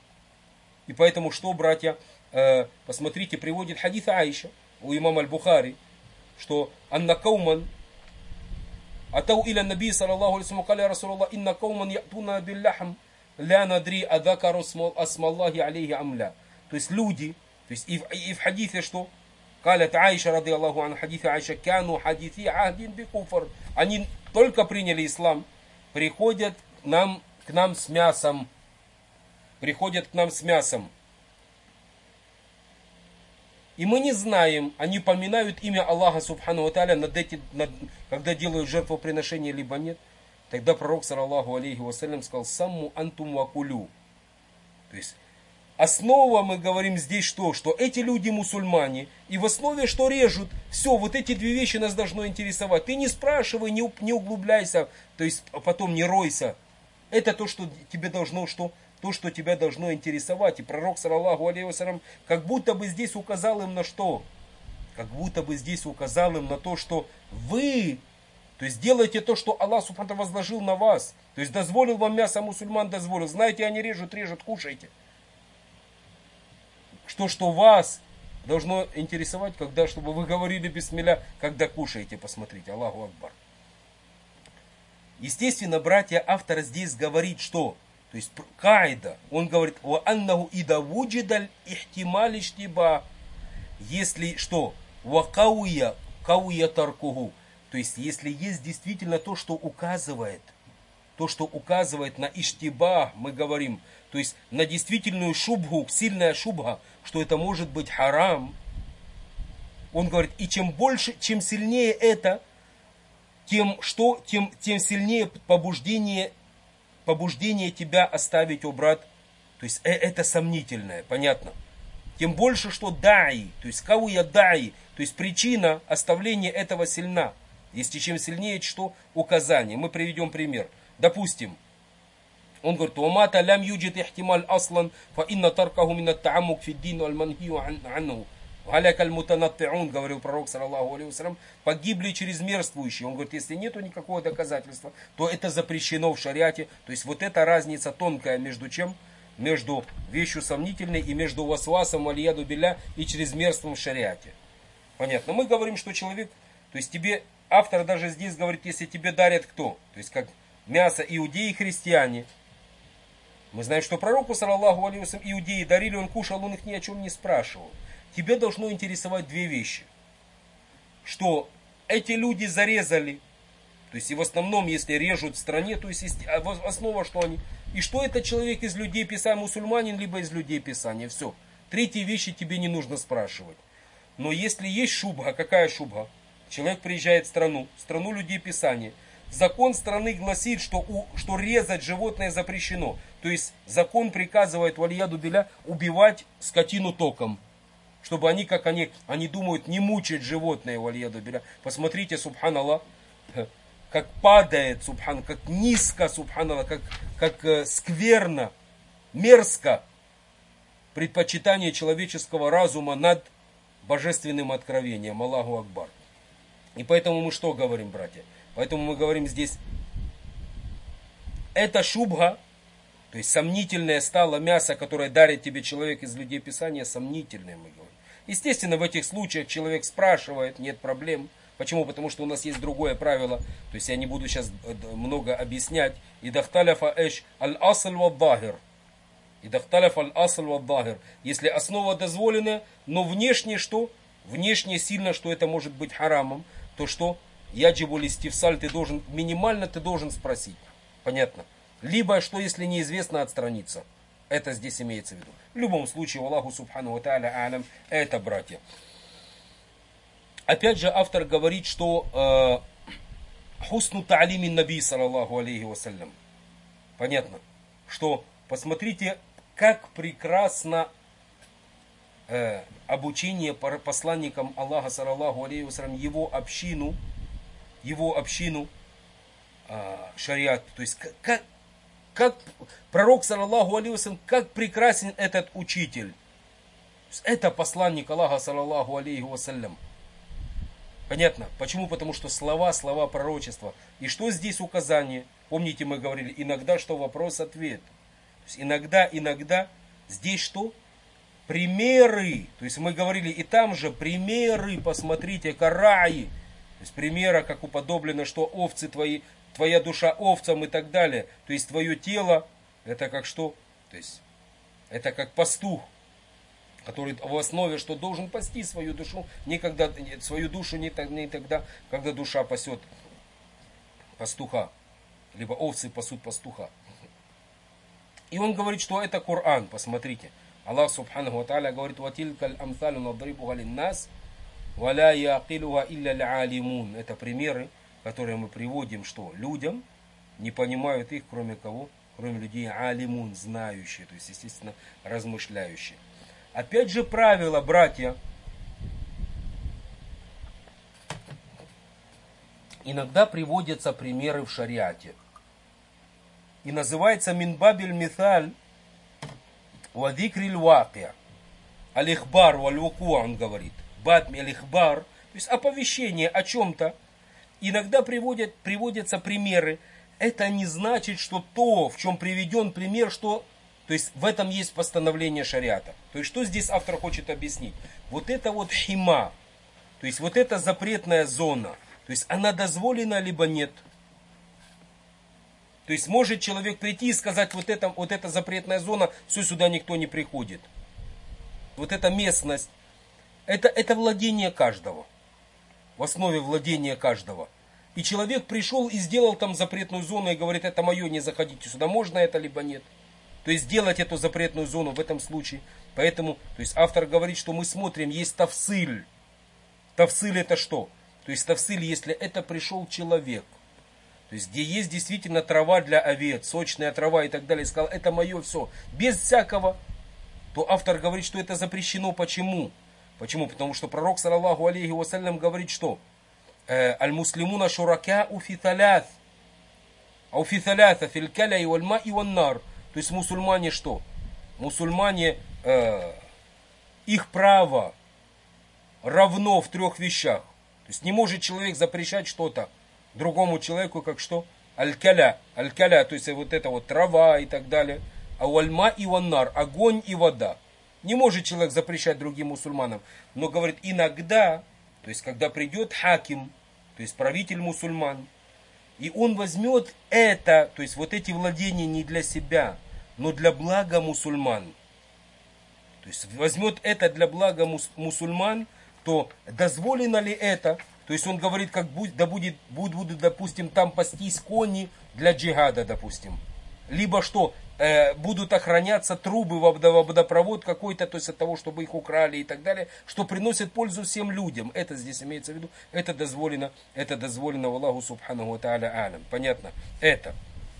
И поэтому что, братья, посмотрите, приводит хадис Аиша у имама Аль-Бухари, что анна кауман атау иля наби саллаллаху алейхи ва саллям, Расулаллах, инна кауман ятуна биллахм ля надри адакару асмаллахи алейхи амля. То есть люди, то есть и в хадисе что? Калят Аиша, ради Аллаху ан хадисе Аиша, кяну хадиси ахдин би куфр. Они только приняли ислам, приходят к нам с мясом. Приходят к нам с мясом. И мы не знаем, они поминают имя Аллаха Субхану ва Тааля когда делают жертвоприношение, либо нет. Тогда пророк, саллаллаху алейхи вассалям, сказал, самму антум вакулю. То есть, основа, мы говорим здесь что? Что эти люди мусульмане, и в основе что режут. Все, вот эти две вещи нас должно интересовать. Ты не спрашивай, не углубляйся, то есть потом не ройся. Это то, что тебе должно что? То, что тебя должно интересовать. И пророк, саллаллаху алейхи вассалям, как будто бы здесь указал им на что? Как будто бы здесь указал им на то, что вы, то есть делайте то, что Аллах субхану возложил на вас. То есть дозволил вам мясо, мусульман дозволил. Знаете, они режут, кушайте. Что вас должно интересовать, когда, чтобы вы говорили бисмилля, когда кушаете, посмотрите, Аллаху Акбар. Естественно, братья, автор здесь говорит, что? То есть кайда, он говорит, ва аннаху ида вуджидаль ихтималь иштиба, если что, ва кауя таркуху, То есть, если есть действительно то, что указывает на иштиба, мы говорим, то есть на действительную шубху, сильная шубха, что это может быть харам, он говорит, и чем больше, чем сильнее это, тем сильнее побуждение тебя оставить, о брат. То есть это сомнительное, понятно. Тем больше, что даи, то есть кауя даи, то есть причина оставления этого сильна. Если чем сильнее, что указание. Мы приведем пример. Допустим, он говорит, «Вамата лям юджит ихтималь аслан, фа инна таркаху минат таамук фиддин валь манхию анху». «Галяк мутанаттиун», говорил пророк, саллаллаху алейхи вассалям, погибли чрезмерствующие. Он говорит, если нету никакого доказательства, то это запрещено в шариате. То есть вот эта разница тонкая между чем? Между вещью сомнительной и между васвасом, валияду билля, и чрезмерством в шариате. Понятно. Мы говорим, что человек, то есть тебе, автор даже здесь говорит, если тебе дарят кто? То есть как мясо иудеи и христиане. Мы знаем, что пророку, саллаллаху алейхи вассалям, иудеи дарили, он кушал, он их ни о чем не спрашивал. Тебя должно интересовать две вещи. Что эти люди зарезали, то есть и в основном, если режут в стране, то есть основа, что они. И что это человек из людей Писания, мусульманин, либо из людей Писания. Все. Третьи вещи тебе не нужно спрашивать. Но если есть шубха, какая шубха? Человек приезжает в страну людей Писания. Закон страны гласит, что резать животное запрещено. То есть закон приказывает, валияду билля, убивать скотину током. Чтобы они, как они думают, не мучать животное, валияду билля. Посмотрите, субханаллах, как падает, субханаллах, как низко, субханаллах, как скверно, мерзко предпочитание человеческого разума над божественным откровением. Аллаху Акбар. И поэтому мы что говорим, братья? Поэтому мы говорим здесь, это шубха, то есть сомнительное стало мясо, которое дарит тебе человек из людей Писания, сомнительное, мы говорим. Естественно, в этих случаях человек спрашивает, нет проблем. Почему? Потому что у нас есть другое правило. То есть я не буду сейчас много объяснять. Идахталяфа эш аль-асл ва-дахир. Идахталяфа аль-асл ва-дахир. Если основа дозволенная, но внешне что? Внешне сильно, что это может быть харамом, то что? Яджибу листифсаль, минимально ты должен спросить. Понятно? Либо, что если неизвестно, отстраниться. Это здесь имеется в виду. В любом случае, Аллаху субхану ва тааля алям, это, братья. Опять же, автор говорит, что хусну та'лимин наби, саллаллаху алейхи вассалям. Понятно? Что, посмотрите, как прекрасно обучение посланникам Аллаха, саллаллаху алейхи вассалям, его общину, шариат. То есть, как пророк, саллаллаху алейхи вассалям, как прекрасен этот учитель. Это посланник Аллаха, саллаллаху алейхи вассалям. Понятно? Почему? Потому что слова пророчества. И что здесь указание? Помните, мы говорили, иногда что вопрос-ответ. То есть иногда здесь что? Примеры. То есть мы говорили и там же примеры, посмотрите, караи. То есть примера, как уподоблено, что овцы твои, твоя душа овцам и так далее. То есть твое тело, это как что? То есть это как пастух, который в основе, что должен пасти свою душу, не тогда, когда душа пасет пастуха, либо овцы пасут пастуха. И он говорит, что это Коран, посмотрите. Аллах субханаху ва тааля говорит, «Ватилькаль амсалю надрибуха линнас, валя яакилуха илля л'алимун». Это примеры, которые мы приводим, что людям не понимают их, кроме кого? Кроме людей алимун, знающие, то есть, естественно, размышляющие. Опять же правило, братья, иногда приводятся примеры в шариате. И называется минбабиль миталь ва дикриль вакия. Алихбар валь-вуку, он говорит. Батми алихбар, то есть оповещение о чем-то. Иногда приводятся примеры. Это не значит, что то, в чем приведен пример, что... То есть в этом есть постановление шариата. То есть что здесь автор хочет объяснить? Вот это вот хима, то есть вот эта запретная зона, то есть она дозволена либо нет. То есть может человек прийти и сказать, вот эта запретная зона, все, сюда никто не приходит. Вот эта местность, это владение каждого. В основе владения каждого. и человек пришел и сделал там запретную зону и говорит, это мое, не заходите сюда, можно это, либо нет. То есть сделать эту запретную зону в этом случае. Поэтому, то есть автор говорит, что мы смотрим, есть тавсиль. Тавсиль это что? То есть тавсиль, если это пришел человек, то есть где есть действительно трава для овец, сочная трава и так далее, и сказал, это мое все, без всякого, то автор говорит, что это запрещено. Почему? Почему? Потому что пророк, саллаллаху алейхи вассалям, говорит, что аль-муслимуна шуракяу фи талят, ау фи талята, фил каляй валь маи ван нар. То есть мусульмане что? Мусульмане, их право равно в 3 вещах. То есть не может человек запрещать что-то другому человеку, как что? Аль-каля. Аль-каля, то есть вот это вот трава и так далее. А вальма и ваннар, огонь и вода. Не может человек запрещать другим мусульманам. Но говорит, иногда, то есть когда придет хаким, то есть правитель мусульман, и он возьмет это, то есть вот эти владения не для себя, но для блага мусульман. То есть возьмет это для блага мусульман, то дозволено ли это? То есть он говорит, как будут, допустим, там пастись кони для джихада, допустим. Либо что, будут охраняться трубы в водопровод какой-то, то есть от того, чтобы их украли и так далее, что приносит пользу всем людям. Это здесь имеется в виду, это дозволено в Аллаху субханаху ва тааля алям. Понятно? Это.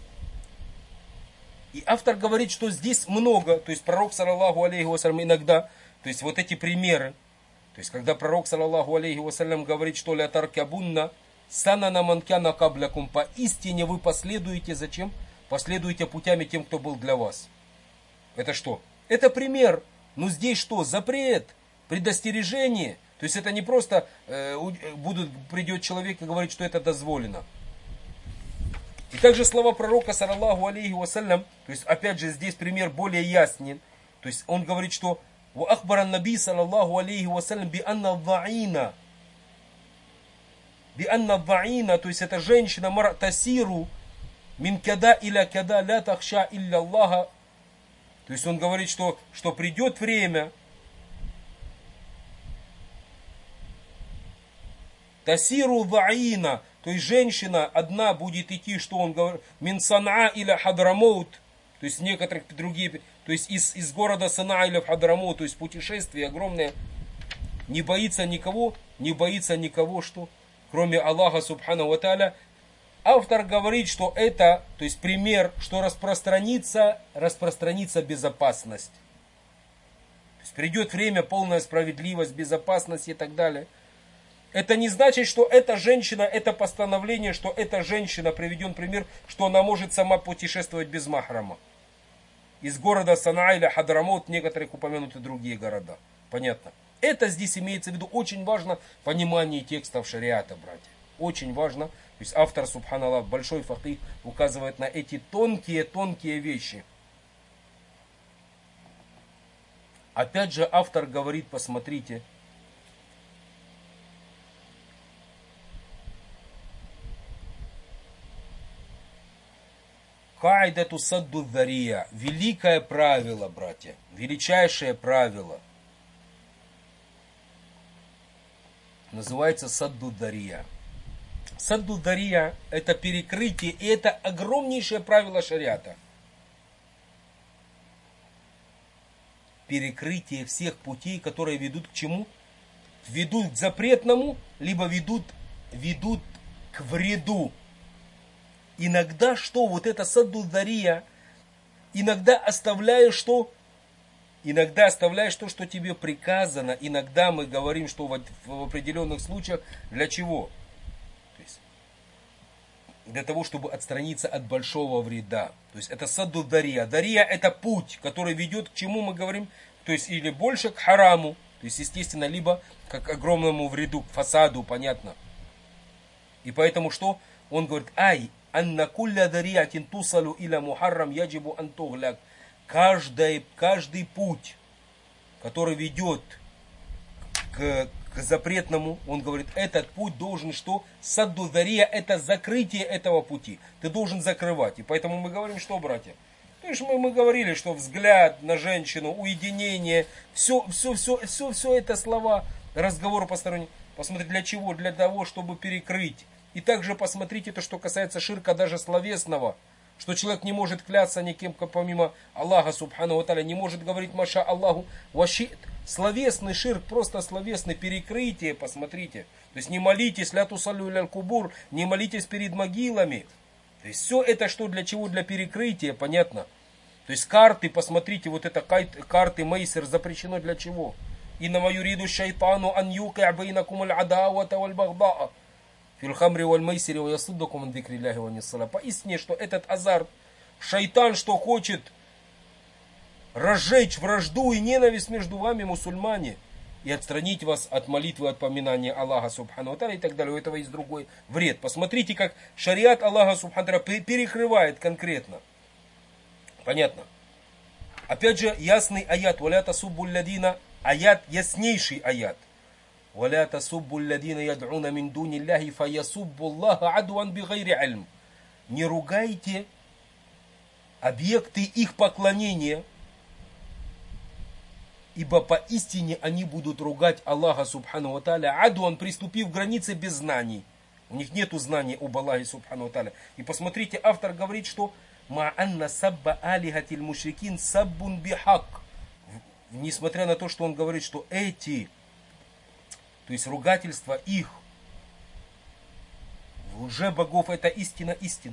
И автор говорит, что здесь много, то есть пророк, саллаллаху алейхи вассалям, иногда, то есть вот эти примеры, то есть когда пророк, саллаллаху алейхи вассалям, говорит, что ля таркабунна санана манкяна каблякум, поистине вы последуете, зачем? Последуйте путями тем, кто был для вас. Это что? Это пример. Но здесь что? Запрет, предостережение. То есть это не просто придет человек и говорит, что это дозволено. И также слова пророка, саллаллаху алейхи вассалям, то есть опять же здесь пример более яснен. То есть он говорит, что «Ва ахбаран наби саллаллаху алейхи вассалям би анна ва'ина». Би анна ва'ина, то есть это женщина мар тасиру мин када иля када ля тахша илля Аллаха. То есть он говорит, что придет время, тасиру ва'ина, то есть женщина одна будет идти, что он говорит, мин Санаа или Хадрамоут, то есть некоторых другие, то есть из города Санаа или в Хадрамоут, то есть путешествие огромное, не боится никого, что, кроме Аллаха субханаху ва тааля. Автор говорит, что это, то есть пример, что распространится безопасность. То есть придет время, полная справедливость, безопасность и так далее. Это не значит, что эта женщина, это постановление, что эта женщина, приведен пример, что она может сама путешествовать без махрама. Из города Санаа или Хадрамот, некоторых упомянуты другие города. Понятно? Это здесь имеется в виду, очень важно понимание текстов шариата, братья. Очень важно. То есть автор, субханаллах, большой факих, указывает на эти тонкие вещи. Опять же автор говорит, посмотрите, кайдату садду зария, великое правило, братья, величайшее правило, называется садду зария. Садду зария — это перекрытие, и это огромнейшее правило шариата. Перекрытие всех путей, которые ведут к чему? Ведут к запретному, либо ведут к вреду. Иногда что? Вот это садду зария. Иногда оставляешь что? Иногда оставляешь то, что тебе приказано. Иногда мы говорим, что в определенных случаях для чего? То есть для того, чтобы отстраниться от большого вреда. То есть это садду зария. Зария — это путь, который ведет к чему мы говорим? То есть или больше к хараму. То есть, естественно, либо к огромному вреду, к фасаду, понятно. И поэтому что? Он говорит, анна кулля дариатин тусалу иля мухаррам яджибу антугляк. Каждый путь, который ведет к запретному, он говорит, этот путь должен что? Садду зария — это закрытие этого пути. Ты должен закрывать. И поэтому мы говорим, что, братья? То есть мы говорили, что взгляд на женщину, уединение, все это слова, разговоры посторонние. Посмотри, для чего? Для того, чтобы перекрыть И также посмотрите то, что касается ширка даже словесного, что человек не может клясться никем, помимо Аллаха, субхану ва тааля, не может говорить маша Аллаху вашит. Словесный ширк, просто словесный, перекрытие, посмотрите. То есть не молитесь, ля тусаллю иля кубур, не молитесь перед могилами. То есть все это что для чего? Для перекрытия, понятно? То есть карты, посмотрите, вот это карты мейсер запрещено для чего? Иннама юриду шайтану ан юки'а байнакум аль-адауата валь-багдаа фил хамри валь-мейсири ва ясуддакум ан дикрилляхи ва ниссала. Поистине, что этот азарт, шайтан, что хочет разжечь вражду и ненависть между вами, мусульмане, и отстранить вас от молитвы, от поминания Аллаха субхану ва тааля и так далее. У этого есть другой вред. Посмотрите, как шариат Аллаха субхану ва тааля перекрывает конкретно. Понятно? Опять же, ясный аят. Валя тасуббу лладина. Аят, яснейший аят. Валя тасуббу лладина яд'уна мин дуни Аллахи фаясуббу Аллаха адуан бигайри ильм. Не ругайте объекты их поклонения, ибо поистине они будут ругать Аллаха субхану ва тааля адуан, приступив к границе без знаний. У них нету знаний об Аллахе субхану ва тааля. И посмотрите, автор говорит, что ма'анна сабба алихатиль мушрикин саббун бихак. Несмотря на то, что он говорит, что эти, то есть ругательство их, лже-богов, это истина.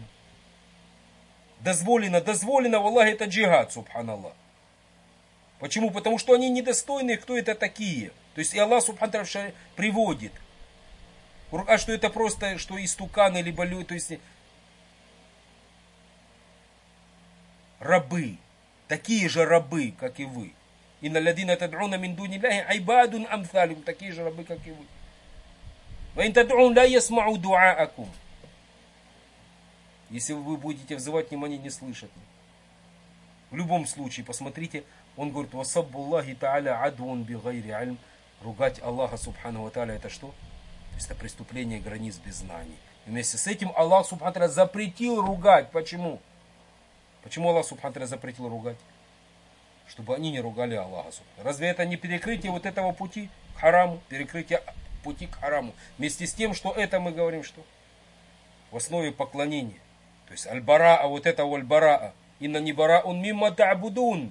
Дозволено, в Аллахе это джихад, субханаллах. Почему? Потому что они недостойны, кто это такие. То есть и Аллах субхану приводит. А что это просто, что истуканы, либо люди, то есть рабы. Такие же рабы, как и вы. Инна ладина тад'уна мин дуни Аллахи айбадун амтhalюм. Такие же рабы, как и вы. Ва ин тад'ун ла ясмау дуаакум. Если вы будете взывать, внимание не слышат. В любом случае, посмотрите, он говорит, васаббу Аллахи та'аля адвун бигайри ильм. Ругать Аллаха субхану ва тааля это что? То есть это преступление границ без знаний. И вместе с этим Аллах субхану ва тааля запретил ругать. Почему? Почему Аллах субхану ва тааля запретил ругать? Чтобы они не ругали Аллаха субхану. Разве это не перекрытие вот этого пути к хараму? Перекрытие пути к хараму. Вместе с тем, что это мы говорим, что? В основе поклонения. То есть аль-бараа, вот это аль-бараа. Инна не бараун мимма та'будун.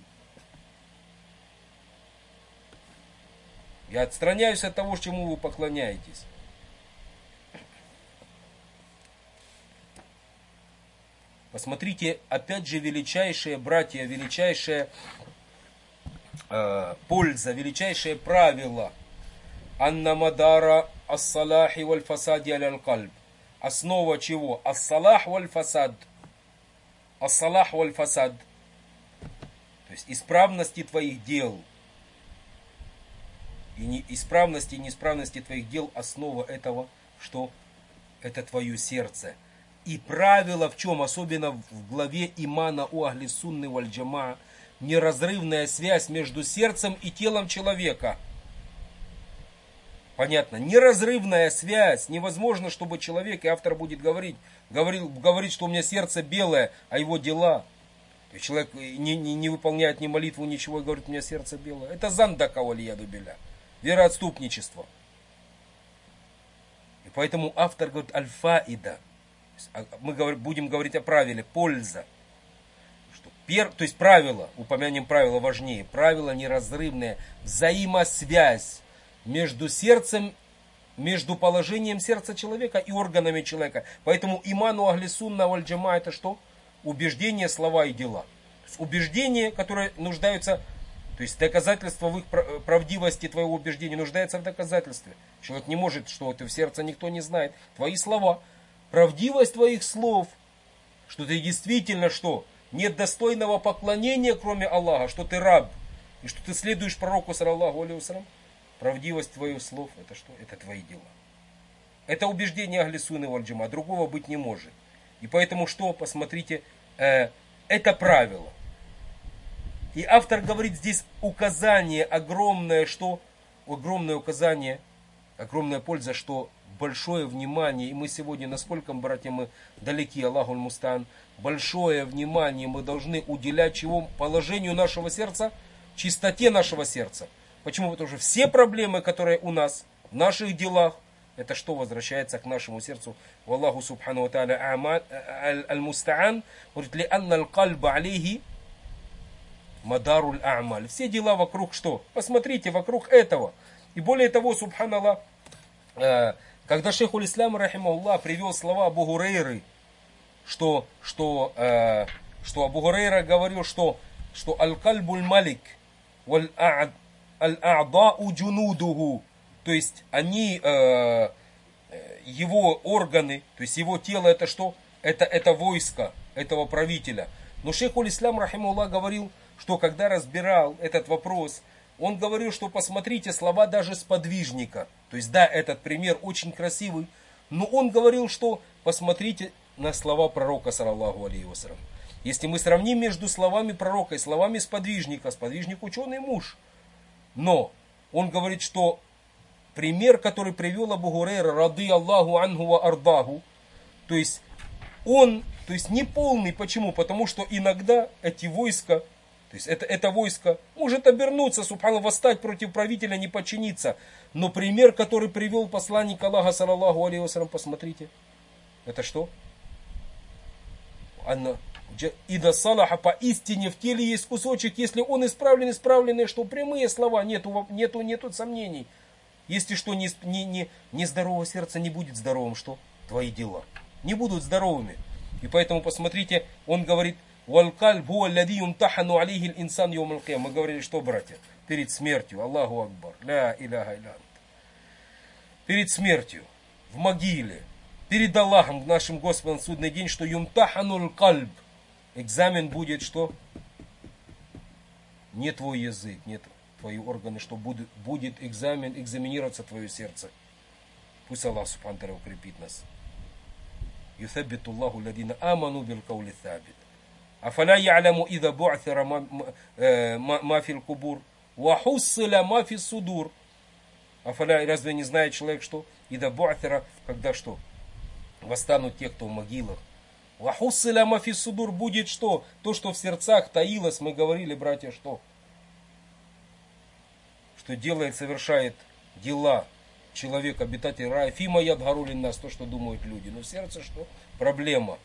Я отстраняюсь от того, чему вы поклоняетесь. Посмотрите, опять же, величайшие братья, величайшая польза, величайшее правило. Анна мадара ас-салахи валь-фасади аль-кальб. Основа чего? Ас-салах валь-фасад. Ас-салах валь-фасад. То есть исправности твоих дел. И исправности и неисправности твоих дел, основа этого, что это твое сердце. И правило в чем? Особенно в главе имана у ахли сунны валь джамаа. Неразрывная связь между сердцем и телом человека. Понятно? Неразрывная связь. Невозможно, чтобы человек, и автор будет говорить, что у меня сердце белое, а его дела. И человек не выполняет ни молитву, ничего, и говорит, у меня сердце белое. Это зандака валияду биля. Вероотступничество. И поэтому автор говорит аль-фаида. Мы будем говорить о правиле. Польза. То есть правило, упомянем правило важнее. Правило неразрывное. Взаимосвязь между сердцем, между положением сердца человека и органами человека. Поэтому иману ахли сунна валь джамаа это что? Убеждение, слова и дела. То есть убеждения, которые нуждаются, то есть доказательство в их правдивости твоего убеждения нуждается в доказательстве. Человек не может, что ты в сердце никто не знает. Твои слова, правдивость твоих слов, что ты действительно что? Нет достойного поклонения, кроме Аллаха, что ты раб, и что ты следуешь пророку, саллаллаху алейхи вассалям. Правдивость твоих слов, это что? Это твои дела. Это убеждение ахли сунны валь джамаа, другого быть не может. И поэтому что? Посмотрите, это правило. И автор говорит здесь указание огромное, что? Огромное указание, огромная польза, что большое внимание, и мы сегодня, насколько, братья, мы далеки, Аллахуль мустан, большое внимание мы должны уделять чего? Положению нашего сердца, чистоте нашего сердца. Почему? Потому что все проблемы, которые у нас, в наших делах, Это что возвращается к нашему сердцу? Валлаху субхану ва тааля аль-мустаан. Говорит, ли анна аль-кальба алейхи мадаруль а'маль. Все дела вокруг что? Посмотрите, вокруг этого. И более того, субханаллах, когда шейх уль-ислам, рахимахуллах, привел слова Абу Гурейры, что Абу Гурейра говорил, что аль-кальбуль малик, аль-а'дау джунудуху, то есть они, его органы, то есть его тело, это что? Это войско этого правителя. Но шейх уль-ислам, рахимахуллах, говорил, что когда разбирал этот вопрос, он говорил, что посмотрите слова даже сподвижника. То есть да, этот пример очень красивый, но он говорил, что посмотрите на слова пророка, саллаллаху алейхи вассалям. Если мы сравним между словами пророка и словами сподвижника, сподвижник ученый муж. Но он говорит, что пример, который привел Абу Гурейра, рады Аллаху анху ва ардаху, то есть не полный. Почему? Потому что иногда эти войска, то есть это войско может обернуться, субханаллах, восстать против правителя, не подчиниться. Но пример, который привел посланник Аллаха, саллаллаху алейхи вассалям, посмотрите. Это что? Ида салаха, поистине в теле есть кусочек, если он исправленный, что прямые слова, нету сомнений. Если что, нездоровое сердце не будет здоровым, что? Твои дела не будут здоровыми. И поэтому посмотрите, он говорит, мы говорили, что, братья, перед смертью, Аллаху Акбар, ля иляха илля ант, перед смертью, в могиле, перед Аллахом, нашим Господом, в судный день, что юмтаханул кальб, экзамен будет, что? Не твой язык, нет твои органы, что будет экзаменироваться твое сердце. Пусть Аллах субхану ва тааля укрепит нас. Юсаббиту Аллаху ладина аману бил каули сабит. Афаля я'ляму ида бу'thира ма фил кубур ва хуссила ма фис судур. Афаля, разве не знает человек, что ида бу'thира, когда что? Восстанут те, кто в могилах. Ва хуссила ма фис судур, будет что? То, что в сердцах таилось, мы говорили, братья, что? Что делает, совершает дела человек, обитатель рая. Фима ядгарулин нас, то, что думают люди. Но в сердце что? Проблема.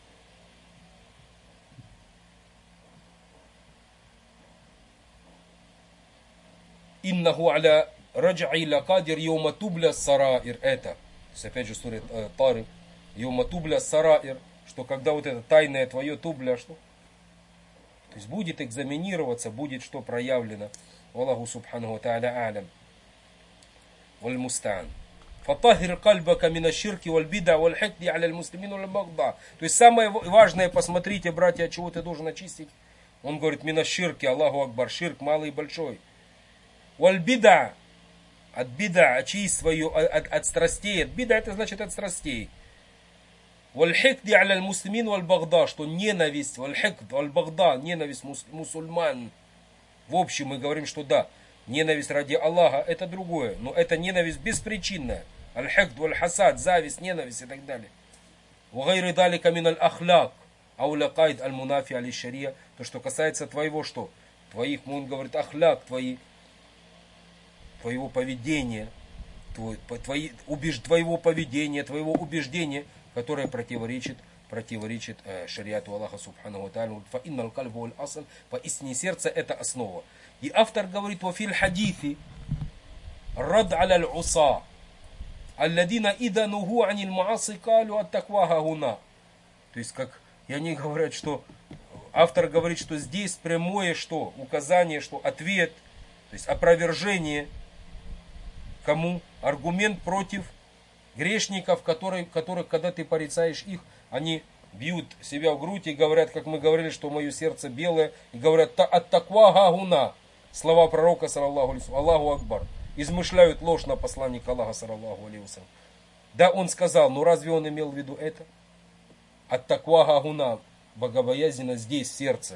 Иннаху аля раджа'i лакадир йома тубля сараир. Это. То есть опять же сура Тары. Йома тубля сараир. Что когда вот это тайное твое тубля, что? То есть будет экзаменироваться, будет что проявлено. Аллаху субхану ва тааля алям. Валь мустаан. Фатахир кальбака мина ширки валь бида валь хикди аля муслимин валь багда. То есть самое важное, посмотрите, братья, от чего ты должен очистить. Он говорит, мина ширки, Аллаху Акбар, ширк малый и большой. Валь бида, от бида, очисть свою, от страстей. От бида это значит от страстей. Валь хикди аля муслимин валь багда, что ненависть, валь хикд, валь багда, ненависть мусульман. В общем, мы говорим, что да, ненависть ради Аллаха это другое, но это ненависть беспричинная. Аль-хикд, валь-хасад, зависть, ненависть и так далее. Вагайры далика мин аль-ахляк, аулякайд аль-мунафи али-шария. То, что касается твоего что? Твоих, он говорит, ахляк, твоего поведения, твоего поведения, твоего убеждения, которое противоречит шариату Аллаха субхану ва тааля. Фа инналь кальбу валь асл, поистине сердце это основа. И автор говорит, во фил хадифи рад аля аль-уса алладина ида нуху анил мааси калю ат-такваха гуна. То есть, как и они говорят, что автор говорит, что здесь прямое что? Указание, что ответ, то есть опровержение кому? Аргумент против грешников, которых, когда ты порицаешь их, они бьют себя в грудь и говорят, как мы говорили, что мое сердце белое, и говорят, ат-таква гагуна, слова пророка, саллаллаху алейхи, Аллаху Акбар, измышляют ложь на посланника Аллаха, саллаллаху алейхи. Да, он сказал, но разве он имел в виду это? Ат-таква гагуна, богобоязненно здесь, в сердце.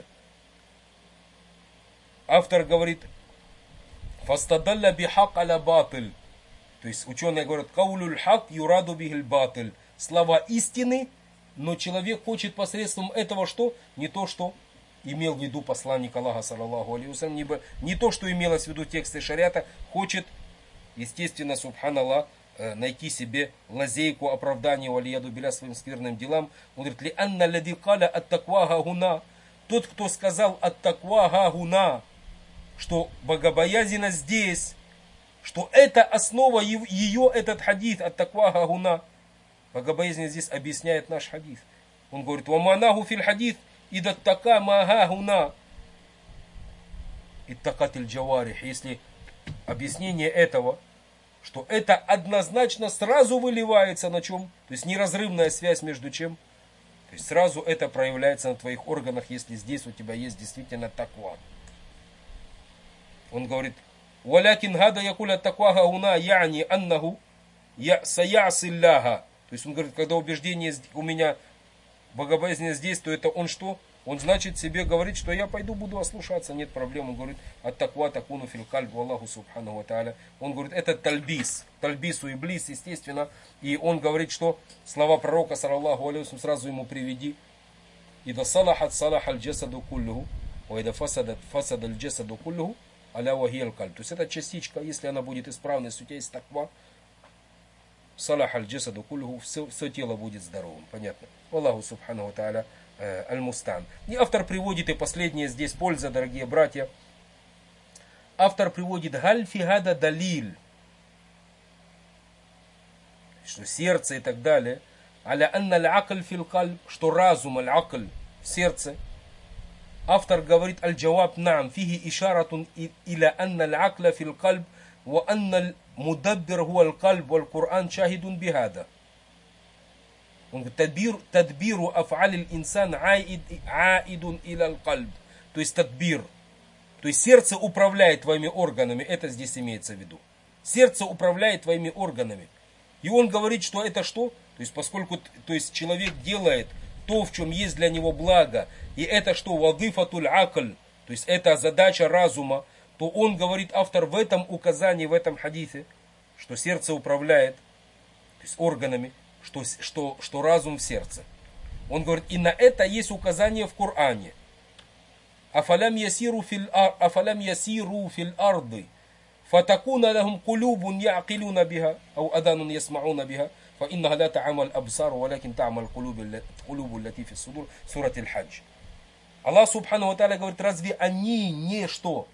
Автор говорит, фастадалля бихак аля батыль. То есть ученые говорят, каулюль хак юраду бихиль батыль. Слова истины, но человек хочет посредством этого что? Не то, что имел в виду посланник Аллаха, саллаллаху алейхи вассалям, не то, что имелось в виду тексты шариата, хочет, естественно, субханаллах, найти себе лазейку оправдания валияду биля своим скверным делам. Он говорит, ли анна лади каля ат таква гагуна. Тот, кто сказал ат таква гагуна, что богобоязненность здесь, что это основа ее, этот хадис ат таква гагуна. Богобоязненность здесь объясняет наш хадис. Он говорит, ваманаху фил хадис идат така магагуна. Иттакатиль джаварих. Если объяснение этого, что это однозначно сразу выливается на чем? То есть неразрывная связь между чем? То есть сразу это проявляется на твоих органах, если здесь у тебя есть действительно таква. Он говорит, «Валякин гада якуля таква гауна яни аннаху саясилляха». То есть он говорит, когда убеждение у меня богобоязненность здесь, то это он что? Он значит себе говорит, что я пойду буду ослушаться, нет проблем. Он говорит, ат таква такуну фил кальб Аллаху субхану ва тааля. Он говорит, это тальбис, тальбису иблис, естественно. И он говорит, что слова пророка, саллаллаху алейхи, сразу ему приведи. Ида салахат салахаль джасаду куллюху, ва ида фасадаль джасаду куллюху, аля вахиял кальб. То есть эта частичка, если она будет исправной, если у тебя есть таква, салахаль джасаду куллюху, все тело будет здоровым. Понятно? Аллаху субхану ва тааля. Аль-Мустан. И автор приводит, и последняя здесь польза, дорогие братья. Автор приводит галь-фигада далиль, что сердце и так далее. Аля анна аль-акль фил кальб, что разум аль-акль в сердце. Автор говорит аль-джаваб наам, фиги ишаратун иля анна аль-акля фил кальб, ва анна аль-мудаббир хуа аль-кальб, ва аль-Кур'ан шахидун бихада. Он говорит, тадбиру аф'алил инсан аидун иля кальб. То есть тадбир. То есть сердце управляет твоими органами. Это здесь имеется в виду. Сердце управляет твоими органами. И он говорит, что это что? То есть поскольку человек делает то, в чем есть для него благо. И это что? Вадифатуль акль. То есть это задача разума. То он говорит, автор, в этом указании, в этом хадисе, что сердце управляет, то есть органами. Что разум в сердце. Он говорит, и на это есть указание в Коране. Афалям ясиру фил арды, фатакуна лахум кулубун яакилуна биха, ау аданун ясмауна биха, фа иннаха ла та'амал абсару, валякин та'амал кулубу лати фи судур, сурат аль-Хадж. Аллах субхану ва тааля говорит, разве они не что?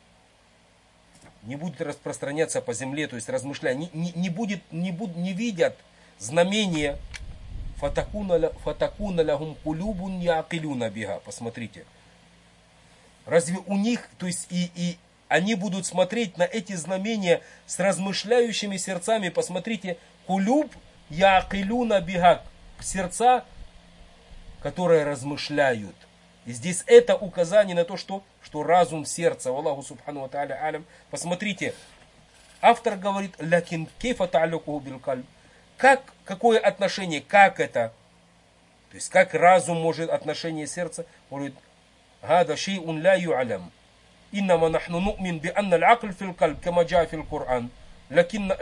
Не будут распространяться по земле, то есть размышлять, не видят знамение фатакуна лахум кулюбун яакилюна биха. Посмотрите. Разве у них, то есть и они будут смотреть на эти знамения с размышляющими сердцами. Посмотрите, кулюб яакилюна биха. Сердца, которые размышляют. И здесь это указание на то, что разум в сердце. Аллаху субхану ва тааля алям. Посмотрите. Автор говорит, лякин кейфа та'алюкуху бил кальб. Какое отношение, как это? То есть, как разум может отношение сердца? Он говорит, «Гада шей'ун ла ю'алям. Иннама нахну ну'мин би анна аль-акль фил кальб, кама джа фил Кур'ан. Лакинна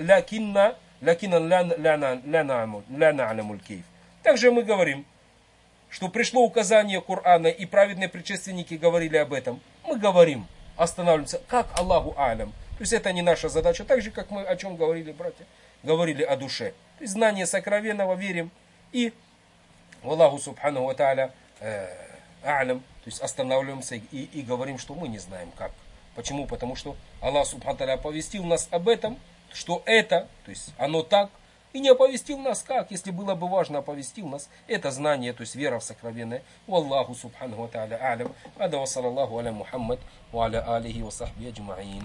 ла на'аляму аль-кейф». Также мы говорим, что пришло указание Корана, и праведные предшественники говорили об этом. Мы говорим, останавливаемся, как Аллаху алям. То есть, это не наша задача. Так же, как мы о чем говорили, братья? Говорили о душе. То есть знание сокровенного верим и Аллаху субхану ва тааля а'лям, то есть останавливаемся и говорим, что мы не знаем как. Почему? Потому что Аллах субхану ва тааля оповестил нас об этом, что это, то есть оно так, и не оповестил нас как. Если было бы важно, оповестил нас. Это знание, то есть вера в сокровенное. Аллаху субхану ва тааля а'лям. Ада ва саллаллаху аля Мухаммад ва аля алихи ва сахби аджмаин.